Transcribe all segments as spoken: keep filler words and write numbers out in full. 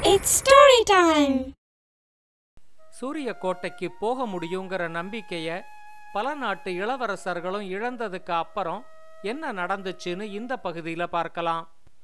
It's story time. சூரிய கோட்டைக்கு போக முடியுங்கிற நம்பிக்கைய பல நாட்டு இளவரசர்களும் இழந்ததுக்கு அப்புறம் என்ன நடந்துச்சுன்னு இந்த பகுதியில் பார்க்கலாம்.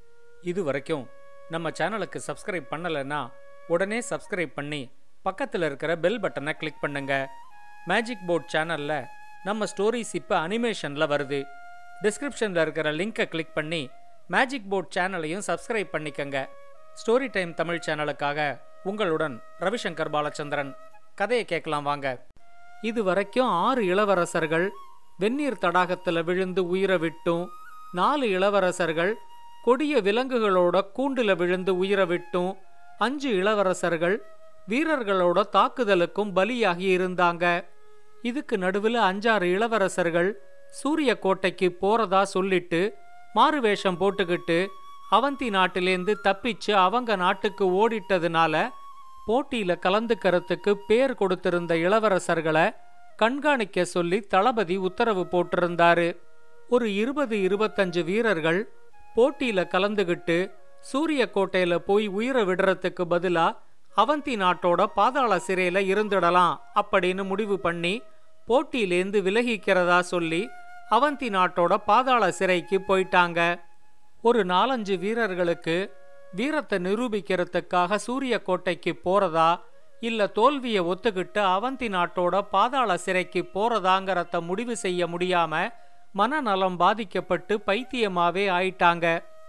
இது வரைக்கும் நம்ம சேனலுக்கு சப்ஸ்கிரைப் பண்ணலைன்னா உடனே சப்ஸ்கிரைப் பண்ணி பக்கத்தில் இருக்கிற பெல் பட்டனை கிளிக் பண்ணுங்க. மேஜிக் போர்ட் சேனல்ல நம்ம ஸ்டோரிஸ் இப்போ அனிமேஷனில் வருது. டிஸ்கிரிப்ஷனில் இருக்கிற லிங்கை கிளிக் பண்ணி மேஜிக் போர்ட் சேனலையும் சப்ஸ்கிரைப் பண்ணிக்கங்க. ஸ்டோரி டைம் தமிழ் சேனலுக்காக உங்களுடன் ரவிசங்கர் பாலச்சந்திரன். கதையை கேட்கலாம் வாங்க. இது வரைக்கும் ஆறு இளவரசர்கள் வெந்நீர் தடாகத்தில் விழுந்து உயிரை விட்டும், நாலு இளவரசர்கள் கொடிய விலங்குகளோட கூண்டுல விழுந்து உயிரை விட்டும், அஞ்சு இளவரசர்கள் வீரர்களோட தாக்குதலுக்கும் பலியாகி இருந்தாங்க. இதுக்கு நடுவில் அஞ்சாறு இளவரசர்கள் சூரிய கோட்டைக்கு போறதா சொல்லிட்டு மாறுவேஷம் போட்டுக்கிட்டு அவந்தி நாட்டிலேருந்து தப்பிச்சு அவங்க நாட்டுக்கு ஓடிட்டதுனால போட்டியில கலந்துக்கிறதுக்கு பேர் கொடுத்திருந்த இளவரசர்களை கண்காணிக்க சொல்லி தளபதி உத்தரவு போட்டிருந்தாரு. ஒரு இருபது இருபத்தஞ்சு வீரர்கள் போட்டியில கலந்துகிட்டு சூரிய கோட்டையில போய் உயிரை விடுறதுக்கு பதிலா அவந்தி நாட்டோட பாதாள சிறையில இருந்துடலாம் அப்படின்னு முடிவு பண்ணி போட்டியிலேந்து விலகிக்கிறதா சொல்லி அவந்தி நாட்டோட பாதாள சிறைக்கு போயிட்டாங்க. ஒரு நாலஞ்சு வீரர்களுக்கு வீரத்தை நிரூபிக்கிறதுக்காக சூரிய கோட்டைக்கு போறதா இல்ல தோல்வியை ஒத்துக்கிட்டு அவந்தி நாட்டோட பாதாள சிறைக்கு போறதாங்கிறத முடிவு செய்ய முடியாம மனநலம் பாதிக்கப்பட்டு பைத்தியமாவே ஆயிட்டாங்க.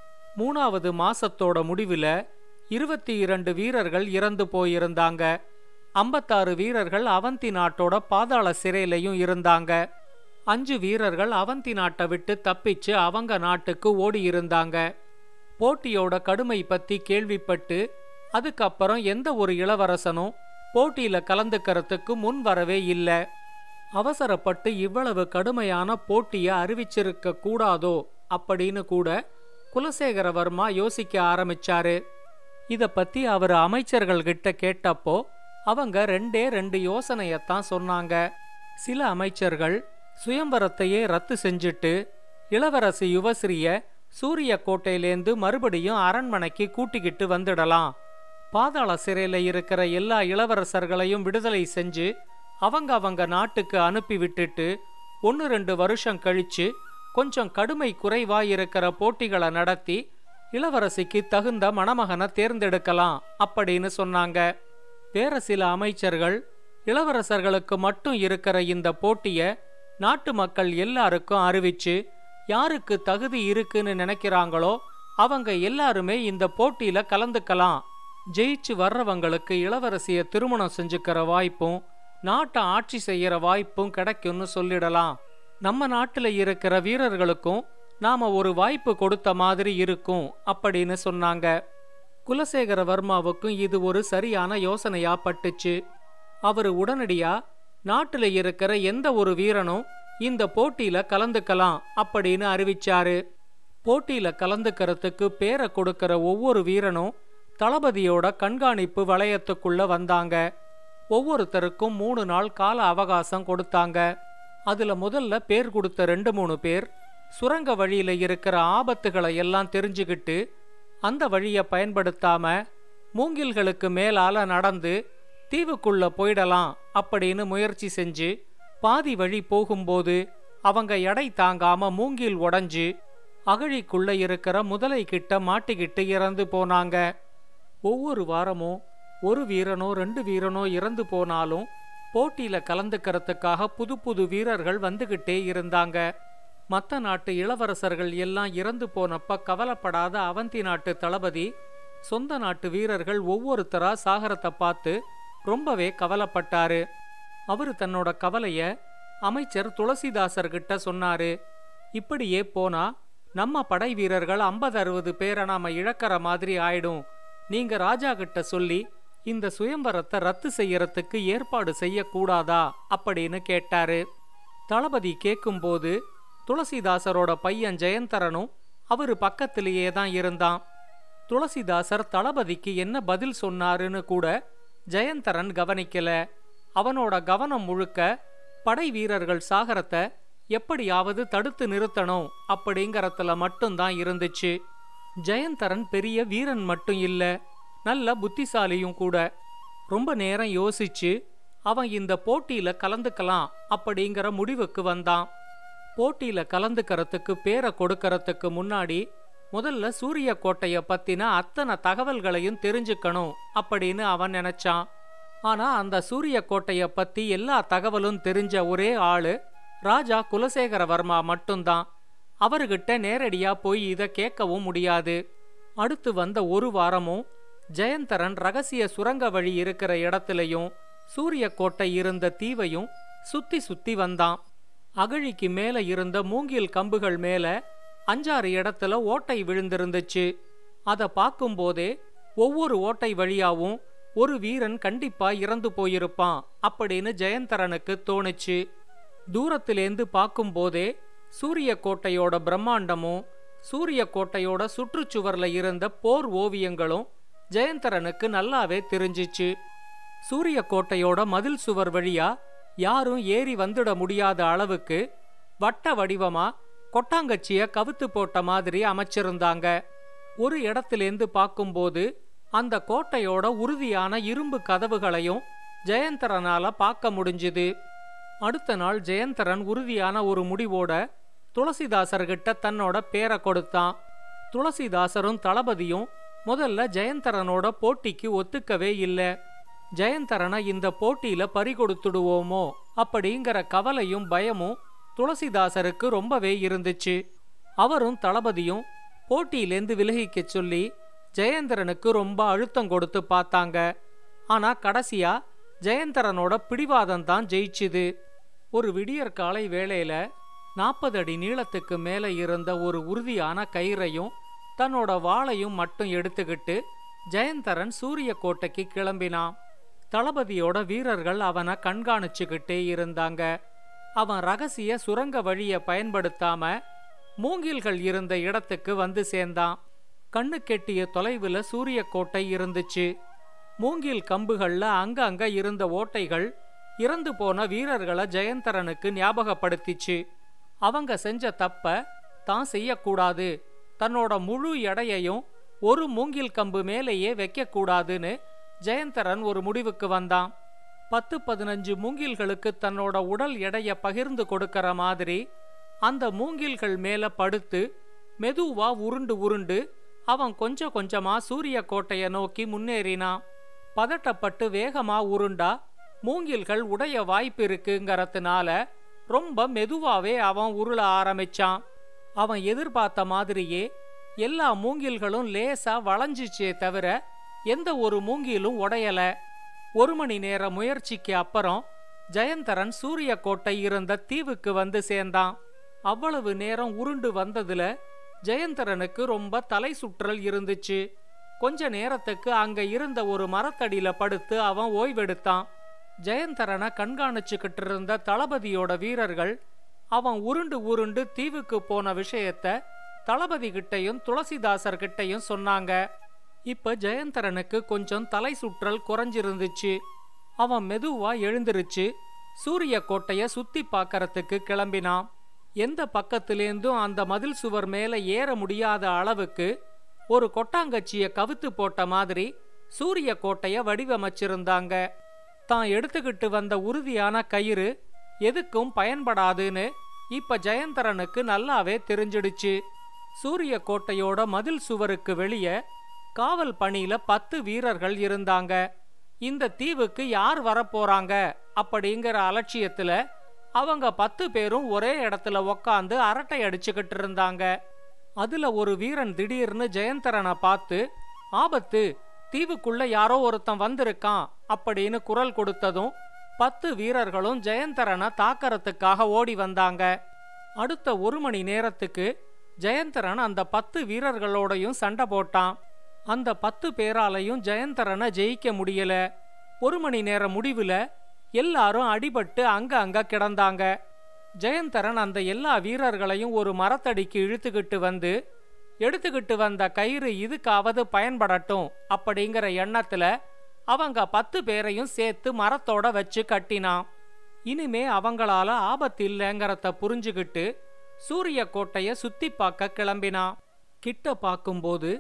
மூணாவது மாசத்தோட முடிவுல இருபத்தி இரண்டு வீரர்கள் இறந்து போயிருந்தாங்க. ஐம்பத்தாறு வீரர்கள் அவந்தி நாட்டோட பாதாள சிறையிலையும் இருந்தாங்க. அஞ்சு வீரர்கள் அவந்தி நாட்டை விட்டு தப்பிச்சு அவங்க நாட்டுக்கு ஓடி இருந்தாங்க. போட்டியோட கடுமை பத்தி கேள்விப்பட்டு அதுக்கப்புறம் எந்த ஒரு இளவரசனும் போட்டியில கலந்துக்கிறதுக்கு முன் வரவே இல்லை. அவசரப்பட்டு இவ்வளவு கடுமையான போட்டிய அறிவிச்சிருக்க கூடாதோ அப்படின்னு கூட குலசேகரவர்மா யோசிக்க ஆரம்பிச்சாரு. இத பத்தி அவர் அமைச்சர்கள் கிட்ட கேட்டப்போ அவங்க ரெண்டே ரெண்டு யோசனையத்தான் சொன்னாங்க. சில அமைச்சர்கள் சுயம்பரத்தையே ரத்து செஞ்சுட்டு இளவரசி யுவஸ்ரீய சூரிய கோட்டையிலேந்து மறுபடியும் அரண்மனைக்கு கூட்டிக்கிட்டு வந்துடலாம், பாதாள சிறையில இருக்கிற எல்லா இளவரசர்களையும் விடுதலை செஞ்சு அவங்க அவங்க நாட்டுக்கு அனுப்பி விட்டுட்டு ஒன்று ரெண்டு வருஷம் கழிச்சு கொஞ்சம் கடுமை குறைவாயிருக்கிற போட்டிகளை நடத்தி இளவரசிக்கு தகுந்த மணமகனை தேர்ந்தெடுக்கலாம் அப்படின்னு சொன்னாங்க. வேற சில அமைச்சர்கள் இளவரசர்களுக்கு மட்டும் இருக்கிற இந்த போட்டிய நாட்டு மக்கள் எல்லாருக்கும் அறிவிச்சு யாருக்கு தகுதி இருக்குன்னு நினைக்கிறாங்களோ அவங்க எல்லாருமே இந்த போட்டியில கலந்துக்கலாம், ஜெயிச்சு வர்றவங்களுக்கு இளவரசிய திருமணம் செஞ்சுக்கிற வாய்ப்பும் நாட்டை ஆட்சி செய்யற வாய்ப்பும் கிடைக்கும்னு சொல்லிடலாம். நம்ம நாட்டுல இருக்கிற வீரர்களுக்கும் நாம ஒரு வாய்ப்பு கொடுத்த மாதிரி இருக்கும் அப்படின்னு சொன்னாங்க. குலசேகரவர்மாவுக்கும் இது ஒரு சரியான யோசனையா பட்டுச்சு. அவரு உடனடியா நாட்டுல இருக்கிற எந்த ஒரு வீரனும் இந்த போட்டியில கலந்துக்கலாம் அப்படின்னு அறிவிச்சாரு. போட்டியில கலந்துக்கிறதுக்கு பேரை கொடுக்கிற ஒவ்வொரு வீரனும் தளபதியோட கண்காணிப்பு வளையத்துக்குள்ள வந்தாங்க. ஒவ்வொருத்தருக்கும் மூணு நாள் கால அவகாசம் கொடுத்தாங்க. அதுல முதல்ல பேர் கொடுத்த ரெண்டு மூணு பேர் சுரங்க வழியில இருக்கிற ஆபத்துகளை எல்லாம் தெரிஞ்சுக்கிட்டு அந்த வழியை பயன்படுத்தாம மூங்கில்களுக்கு மேலால நடந்து தீவுக்குள்ள போயிடலாம் அப்படின்னு முயற்சி செஞ்சு பாதி வழி போகும்போது அவங்க எடை தாங்காம மூங்கில் உடைஞ்சு அகழிக்குள்ள இருக்கிற முதலை கிட்ட மாட்டிக்கிட்டு இறந்து போனாங்க. ஒவ்வொரு வாரமும் ஒரு வீரனோ ரெண்டு வீரனோ இறந்து போனாலும் போட்டியில கலந்துக்கிறதுக்காக புது புது வீரர்கள் வந்துகிட்டே இருந்தாங்க. மற்ற நாட்டு இளவரசர்கள் எல்லாம் இறந்து போனப்ப கவலைப்படாத அவந்தி நாட்டு தளபதி சொந்த நாட்டு வீரர்கள் ஒவ்வொருத்தரா சாகரத்தை பார்த்து ரொம்பவே கவலைப்பட்டாரு. அவரு தன்னோட கவலைய அமைச்சர் துளசிதாசர்கிட்ட சொன்னாரு. இப்படியே போனா நம்ம படை வீரர்கள் ஐம்பது அறுபது பேரை நாம இழக்கிற மாதிரி ஆயிடும். நீங்க ராஜா கிட்ட சொல்லி இந்த சுயம்பரத்தை ரத்து செய்யறதுக்கு ஏற்பாடு செய்யக்கூடாதா அப்படின்னு கேட்டாரு. தளபதி கேட்கும்போது துளசிதாசரோட பையன் ஜெயந்தரனும் அவரு பக்கத்திலேயே தான் இருந்தான். துளசிதாசர் தளபதிக்கு என்ன பதில் சொன்னாருன்னு கூட ஜெயந்தரன் கவனிக்கல. அவனோட கவனம் முழுக்க படை வீரர்கள் சாகரத்தை எப்படியாவது தடுத்து நிறுத்தணும் அப்படிங்கறதுல மட்டும்தான் இருந்துச்சு. ஜெயந்தரன் பெரிய வீரன் மட்டும் இல்ல, நல்ல புத்திசாலியும் கூட. ரொம்ப நேரம் யோசிச்சு அவன் இந்த போட்டியில கலந்துக்கலாம் அப்படிங்கிற முடிவுக்கு வந்தான். போட்டியில கலந்துக்கிறதுக்கு பேரை கொடுக்கறதுக்கு முன்னாடி முதல்ல சூரிய கோட்டைய பத்தின அத்தனை தகவல்களையும் தெரிஞ்சுக்கணும் அப்படின்னு அவன் நினைச்சான். ஆனா அந்த சூரிய கோட்டைய பத்தி எல்லா தகவலும் தெரிஞ்ச ஒரே ஆளு ராஜா குலசேகரவர்மா மட்டும்தான். அவர்கிட்ட நேரடியா போய் இத கேட்கவும் முடியாது. அடுத்து வந்த ஒரு வாரமும் ஜெயந்தரன் ரகசிய சுரங்க வழி இருக்கிற இடத்துலயும் சூரிய கோட்டை இருந்த தீவையும் சுத்தி சுத்தி வந்தான். அகழிக்கு மேல இருந்த மூங்கில் கம்புகள் மேல அஞ்சாறு இடத்துல ஓட்டை விழுந்திருந்துச்சு. அத பார்க்கும்போதே ஒவ்வொரு ஓட்டை வழியாவும் ஒரு வீரன் கண்டிப்பா இறந்து போயிருப்பான் அப்படின்னு ஜெயந்தரனுக்கு தோணுச்சு. தூரத்திலேந்து பார்க்கும்போதே சூரிய கோட்டையோட பிரம்மாண்டமும் சூரிய கோட்டையோட சுற்றுச்சுவர்ல இருந்த போர் ஓவியங்களும் ஜெயந்தரனுக்கு நல்லாவே தெரிஞ்சிச்சு. சூரிய கோட்டையோட மதில் சுவர் வழியா யாரும் ஏறி வந்துட முடியாத அளவுக்கு வட்ட வடிவமா கொட்டாங்கச்சிய கவுத்து போட்ட மாதிரி அமைச்சிருந்தாங்க. ஒரு இடத்திலேந்து பார்க்கும்போது அந்த கோட்டையோட உறுதியான இரும்பு கதவுகளையும் ஜெயந்தரனால பார்க்க முடிஞ்சுது. அடுத்த நாள் ஜெயந்தரன் உறுதியான ஒரு முடிவோட துளசிதாசர்கிட்ட தன்னோட பேரை கொடுத்தான். துளசிதாசரும் தளபதியும் முதல்ல ஜெயந்தரனோட போட்டிக்கு ஒத்துக்கவே இல்லை. ஜெயந்தரனை இந்த போட்டியில பறிகொடுத்துடுவோமோ அப்படிங்கிற கவலையும் பயமும் துளசிதாசருக்கு ரொம்பவே இருந்துச்சு. அவரும் தளபதியும் போட்டியிலேந்து விலகிக்க சொல்லி ஜெயந்தரனுக்கு ரொம்ப அழுத்தம் கொடுத்து பார்த்தாங்க. ஆனா கடைசியா ஜெயந்தரனோட பிடிவாதம் தான் ஜெயிச்சுது. ஒரு விடியற் காலை வேளையில நாற்பது அடி நீளத்துக்கு மேல இருந்த ஒரு உறுதியான கயிறையும் தன்னோட வாளையும் மட்டும் எடுத்துக்கிட்டு ஜெயந்தரன் சூரிய கோட்டைக்கு கிளம்பினான். தளபதியோட வீரர்கள் அவனை கண்காணிச்சுக்கிட்டே இருந்தாங்க. அவன் ரகசிய சுரங்க வழிய பயன்படுத்தாம மூங்கில்கள் இருந்த இடத்துக்கு வந்து சேர்ந்தான். கண்ணு கெட்டிய தொலைவுல சூரிய கோட்டை இருந்துச்சு. மூங்கில் கம்புகள்ல அங்க அங்க இருந்த ஓட்டைகள் இறந்து போன வீரர்களை ஜெயந்தரனுக்கு ஞாபகப்படுத்திச்சு. அவங்க செஞ்ச தப்ப தான் செய்யக்கூடாது, தன்னோட முழு எடையையும் ஒரு மூங்கில் கம்பு மேலேயே வைக்க கூடாதுன்னு ஜெயந்தரன் ஒரு முடிவுக்கு வந்தான். பத்து பதினஞ்சு மூங்கில்களுக்கு தன்னோட உடல் எடைய பகிர்ந்து கொடுக்கற மாதிரி அந்த மூங்கில்கள் மேல படுத்து மெதுவா உருண்டு உருண்டு அவன் கொஞ்சம் கொஞ்சமா சூரிய கோட்டைய நோக்கி முன்னேறினான். பதட்டப்பட்டு வேகமா உருண்டா மூங்கில்கள் உடைய வாய்ப்பு இருக்குங்கிறதுனால ரொம்ப மெதுவாவே அவன் உருள ஆரம்பிச்சான். அவன் எதிர்பார்த்த மாதிரியே எல்லா மூங்கில்களும் லேசா வளைஞ்சிச்சே தவிர எந்த ஒரு மூங்கிலும் உடையல. ஒரு மணி நேர முயற்சிக்கு அப்புறம் ஜெயந்தரன் சூரிய கோட்டை இருந்த தீவுக்கு வந்து சேர்ந்தான். அவ்வளவு நேரம் உருண்டு வந்ததுல ஜெயந்தரனுக்கு ரொம்ப தலை சுற்றல் இருந்துச்சு. கொஞ்ச நேரத்துக்கு அங்க இருந்த ஒரு மரத்தடியில படுத்து அவன் ஓய்வெடுத்தான். ஜெயந்தரனை கண்காணிச்சுக்கிட்டு இருந்த தளபதியோட வீரர்கள் அவன் உருண்டு உருண்டு தீவுக்கு போன விஷயத்த தளபதி கிட்டையும் துளசிதாசர் கிட்டையும் சொன்னாங்க. இப்ப ஜெயந்தரனுக்கு கொஞ்சம் தலை சுற்றல் குறைஞ்சிருந்துச்சு. அவன் மெதுவா எழுந்திருச்சு சூரிய கோட்டைய சுத்தி பார்க்கறதுக்கு கிளம்பினான். எந்த பக்கத்திலேந்தும் அந்த மதில் சுவர் மேல ஏற முடியாத அளவுக்கு ஒரு கொட்டாங்கச்சிய கவுத்து போட்ட மாதிரி சூரிய கோட்டைய வடிவமைச்சிருந்தாங்க. தான் எடுத்துக்கிட்டு வந்த உறுதியான கயிறு எதுக்கும் பயன்படாதுன்னு இப்ப ஜெயந்தரனுக்கு நல்லாவே தெரிஞ்சிடுச்சு. சூரிய கோட்டையோட மதில் சுவருக்கு வெளியே காவல் பணியில பத்து வீரர்கள் இருந்தாங்க. இந்த தீவுக்கு யார் வரப்போறாங்க அப்படிங்கிற அலட்சியத்துல அவங்க பத்து பேரும் ஒரே இடத்துல உக்காந்து அரட்டை அடிச்சுக்கிட்டு இருந்தாங்க. அதுல ஒரு வீரன் திடீர்னு ஜெயந்தரனை பார்த்து, ஆபத்து, தீவுக்குள்ள யாரோ ஒருத்தன் வந்திருக்கான் அப்படின்னு குரல் கொடுத்ததும் பத்து வீரர்களும் ஜெயந்தரனை தாக்கறதுக்காக ஓடி வந்தாங்க. அடுத்த ஒரு மணி நேரத்துக்கு ஜெயந்தரன் அந்த பத்து வீரர்களோடையும் சண்டை போட்டான். அந்த பத்து பேராலையும் ஜெயந்தரனை ஜெயிக்க முடியல. ஒரு மணி நேர முடிவுல எல்லாரும் அடிபட்டு அங்க அங்க கிடந்தாங்க. ஜெயந்தரன் அந்த எல்லா வீரர்களையும் ஒரு மரத்தடிக்கு இழுத்துக்கிட்டு வந்து எடுத்துக்கிட்டு வந்த கயிறு இதுக்காவது பயன்படட்டும் அப்படிங்கிற எண்ணத்துல அவங்க பத்து பேரையும் சேர்த்து மரத்தோட வச்சு கட்டினான். இனிமே அவங்களால ஆபத்து இல்லைங்கிறத புரிஞ்சுக்கிட்டு சூரிய கோட்டைய சுத்தி பார்க்க கிளம்பினான். கிட்ட பார்க்கும்போது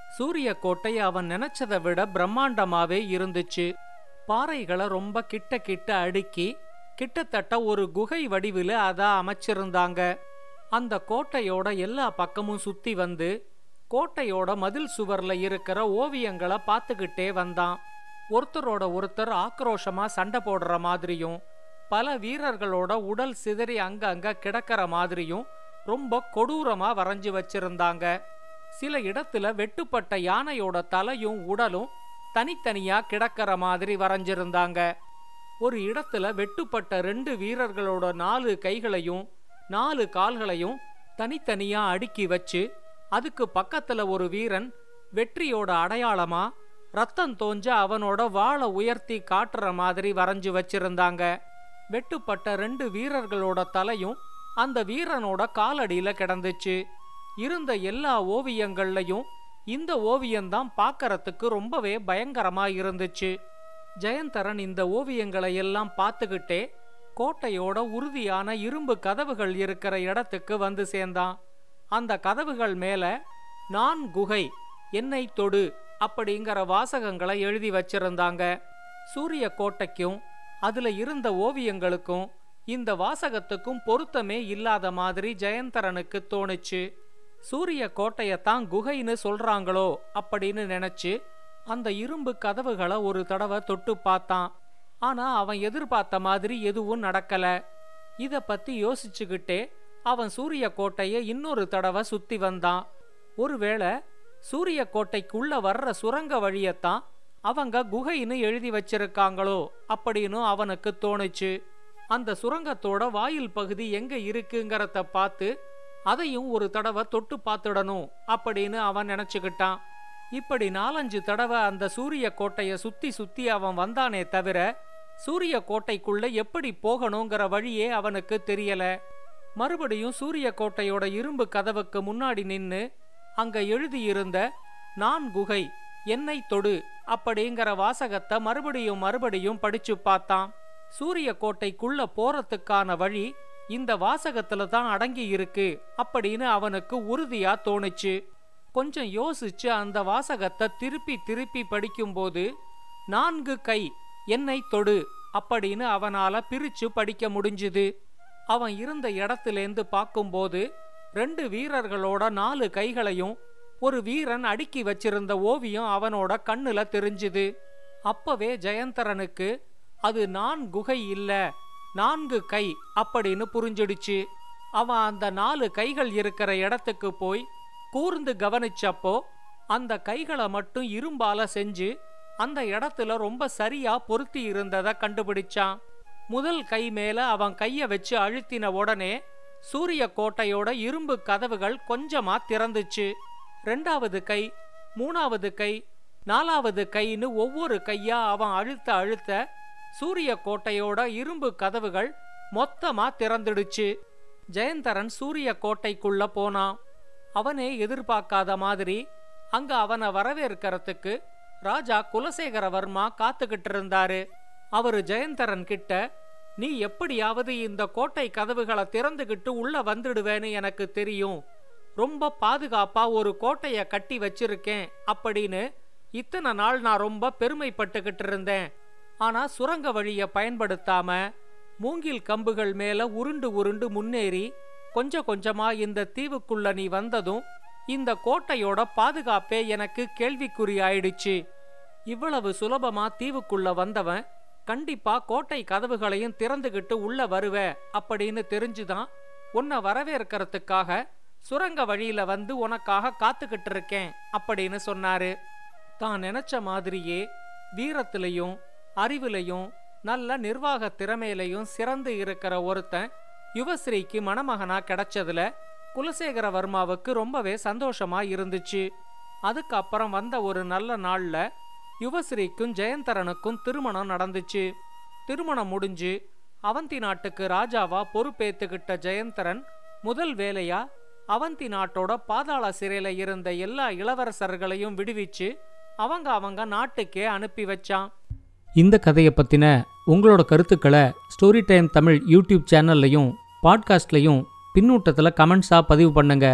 சூரிய கோட்டை அவன் நினைச்சதை விட பிரம்மாண்டமாவே இருந்துச்சு. பாறைகளை ரொம்ப கிட்ட கிட்ட அடுக்கி கிட்டத்தட்ட ஒரு குகை வடிவில் அத அமைச்சிருந்தாங்க. அந்த கோட்டையோட எல்லா பக்கமும் சுத்தி வந்து கோட்டையோட மதில் சுவர்ல இருக்கிற ஓவியங்களை பார்த்துக்கிட்டே வந்தான். ஒருத்தரோட ஒருத்தர் ஆக்ரோஷமா சண்டை போடுற மாதிரியும் பல வீரர்களோட உடல் சிதறி அங்க அங்க கிடக்கிற மாதிரியும் ரொம்ப கொடூரமா வரைஞ்சு வச்சிருந்தாங்க. சில இடத்துல வெட்டுப்பட்ட யானையோட தலையும் உடலும் தனித்தனியா கிடக்கிற மாதிரி வரைஞ்சிருந்தாங்க. ஒரு இடத்துல வெட்டுப்பட்ட ரெண்டு வீரர்களோட நாலு கைகளையும் நாலு கால்களையும் தனித்தனியா அடுக்கி வச்சு அதுக்கு பக்கத்துல ஒரு வீரன் வெற்றியோட அடையாளமா ரத்தம் தோஞ்ச அவனோட வாளை உயர்த்தி காட்டுற மாதிரி வரைஞ்சு வச்சிருந்தாங்க. வெட்டுப்பட்ட ரெண்டு வீரர்களோட தலையும் அந்த வீரனோட காலடியில கிடந்துச்சு. இருந்த எல்லா ஓவியங்கள்லையும் இந்த ஓவியம்தான் பார்க்கறதுக்கு ரொம்பவே பயங்கரமா இருந்துச்சு. ஜெயந்தரன் இந்த ஓவியங்களை எல்லாம் பார்த்துக்கிட்டே கோட்டையோட உறுதியான இரும்பு கதவுகள் இருக்கிற இடத்துக்கு வந்து சேர்ந்தான். அந்த கதவுகள் மேல நான் குகை என்னை தொடு அப்படிங்கிற வாசகங்களை எழுதி வச்சிருந்தாங்க. சூரிய கோட்டைக்கும் அதுல இருந்த ஓவியங்களுக்கும் இந்த வாசகத்துக்கும் பொருத்தமே இல்லாத மாதிரி ஜெயந்தரனுக்கு தோணுச்சு. சூரிய கோட்டையத்தான் குகைன்னு சொல்றாங்களோ அப்படின்னு நினைச்சு அந்த இரும்பு கதவுகளை ஒரு தடவை தொட்டு பார்த்தான். ஆனா அவன் எதிர்பார்த்த மாதிரி எதுவும் நடக்கல. இத பத்தி யோசிச்சுக்கிட்டே அவன் சூரிய கோட்டையை இன்னொரு தடவை சுத்தி வந்தான். ஒருவேளை சூரிய கோட்டைக்குள்ள வர்ற சுரங்க வழியத்தான் அவங்க குகைன்னு எழுதி வச்சிருக்காங்களோ அப்படின்னு அவனுக்கு தோணுச்சு. அந்த சுரங்கத்தோட வாயில் பகுதி எங்க இருக்குங்கிறத பார்த்து அதையும் ஒரு தடவை தொட்டு பார்த்துடணும் அப்படின்னு அவன் நினைச்சுக்கிட்டான். இப்படி நாலஞ்சு தடவை அந்த சூரிய கோட்டைய சுத்தி சுத்தி அவன் வந்தானே தவிர சூரிய கோட்டைக்குள்ள எப்படி போகணுங்கிற வழியே அவனுக்கு தெரியல. மறுபடியும் சூரிய கோட்டையோட இரும்பு கதவுக்கு முன்னாடி நின்னு அங்க எழுதியிருந்த நான் குகை என்னை தொடு அப்படிங்கிற வாசகத்தை மறுபடியும் மறுபடியும் படிச்சு பார்த்தான். சூரிய கோட்டைக்குள்ள போறதுக்கான வழி இந்த வாசகத்துல தான் அடங்கி இருக்கு அப்படின்னு அவனுக்கு உறுதியா தோணுச்சு. கொஞ்சம் யோசிச்சு அந்த வாசகத்தை திருப்பி திருப்பி படிக்கும்போது நான்கு கை என்னை தொடு அப்படின்னு அவனால பிரிச்சு படிக்க முடிஞ்சுது. அவன் இருந்த இடத்திலேந்து பார்க்கும்போது ரெண்டு வீரர்களோட நாலு கைகளையும் ஒரு வீரன் அடுக்கி வச்சிருந்த ஓவியம் அவனோட கண்ணுல தெரிஞ்சுது. அப்பவே ஜெயந்தரனுக்கு அது நான் குகை இல்ல நான்கு கை அப்படின்னு புரிஞ்சிடுச்சு. அவன் அந்த நாலு கைகள் இருக்கிற இடத்துக்கு போய் கூர்ந்து கவனிச்சப்போ அந்த கைகளை மட்டும் இரும்பால செஞ்சு அந்த இடத்துல ரொம்ப சரியா பொருத்தி இருந்ததை கண்டுபிடிச்சான். முதல் கை மேல அவன் கைய வச்சு அழுத்தின உடனே சூரிய கோட்டையோட இரும்பு கதவுகள் கொஞ்சமா திறந்துச்சு. ரெண்டாவது கை, மூணாவது கை, நாலாவது கைன்னு ஒவ்வொரு கையா அவன் அழுத்த அழுத்த சூரிய கோட்டையோட இரும்பு கதவுகள் மொத்தமா திறந்துடுச்சு. ஜெயந்தரன் சூரிய கோட்டைக்குள்ள போனான். அவனே எதிர்பார்க்காத மாதிரி அங்க அவனை வரவேற்கிறதுக்கு ராஜா குலசேகரவர்மா காத்துக்கிட்டு இருந்தாரு. அவரு ஜெயந்தரன் கிட்ட, நீ எப்படியாவது இந்த கோட்டை கதவுகளை திறந்துகிட்டு உள்ள வந்துடுவேன்னு எனக்கு தெரியும். ரொம்ப பாதுகாப்பா ஒரு கோட்டைய கட்டி வச்சிருக்கேன் அப்படின்னு இத்தனை நாள் நான் ரொம்ப பெருமைப்பட்டுக்கிட்டு இருந்தேன். ஆனா சுரங்க வழிய பயன்படுத்தாம மூங்கில் கம்புகள் மேல உருண்டு உருண்டு முன்னேறி கொஞ்சம் கொஞ்சமா இந்த தீவுக்குள்ள நீ வந்ததும் இந்த கோட்டையோட பாதுகாப்பே எனக்கு கேள்விக்குறி ஆயிடுச்சு. இவ்வளவு சுலபமா தீவுக்குள்ள வந்தவன் கண்டிப்பா கோட்டை கதவுகளையும் திறந்துகிட்டு உள்ள வருவ அப்படின்னு தெரிஞ்சுதான் உன்னை வரவேற்கிறதுக்காக சுரங்க வழியில வந்து உனக்காக காத்துக்கிட்டு இருக்கேன் அப்படின்னு சொன்னாரு. தான் நினைச்ச மாதிரியே வீரத்திலையும் அறிவிலையும் நல்ல நிர்வாக திறமையிலையும் சிறந்து இருக்கிற ஒருத்தன் யுவஸ்ரீக்கு மணமகனா கிடைச்சதுல குலசேகரவர்மாவுக்கு ரொம்பவே சந்தோஷமா இருந்துச்சு. அதுக்கப்புறம் வந்த ஒரு நல்ல நாள்ல யுவஸ்ரீக்கும் ஜெயந்தரனுக்கும் திருமணம் நடந்துச்சு. திருமணம் முடிஞ்சு அவந்தி நாட்டுக்கு ராஜாவா பொறுப்பேத்துக்கிட்ட ஜெயந்தரன் முதல் வேலையா அவந்தி நாட்டோட பாதாள சிறையில இருந்த எல்லா இளவரசர்களையும் விடுவிச்சு அவங்க அவங்க நாட்டுக்கே அனுப்பி வச்சான். இந்த கதையை பத்தின உங்களோட கருத்துக்களை ஸ்டோரி டைம் தமிழ் யூடியூப் சேனல்லையும் பாட்காஸ்ட்லையும் பின்னூட்டத்தில் கமெண்ட்ஸாக பதிவு பண்ணுங்க.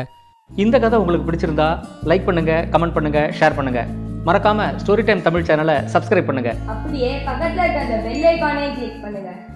இந்த கதை உங்களுக்கு பிடிச்சிருந்தா லைக் பண்ணுங்க, கமெண்ட் பண்ணுங்க, ஷேர் பண்ணுங்க. மறக்காம ஸ்டோரி டைம் தமிழ் சேனலை சப்ஸ்கிரைப் பண்ணுங்க. அப்படியே பக்கத்துல இருக்க அந்த பெல் ஐகானை கிளிக் பண்ணுங்க.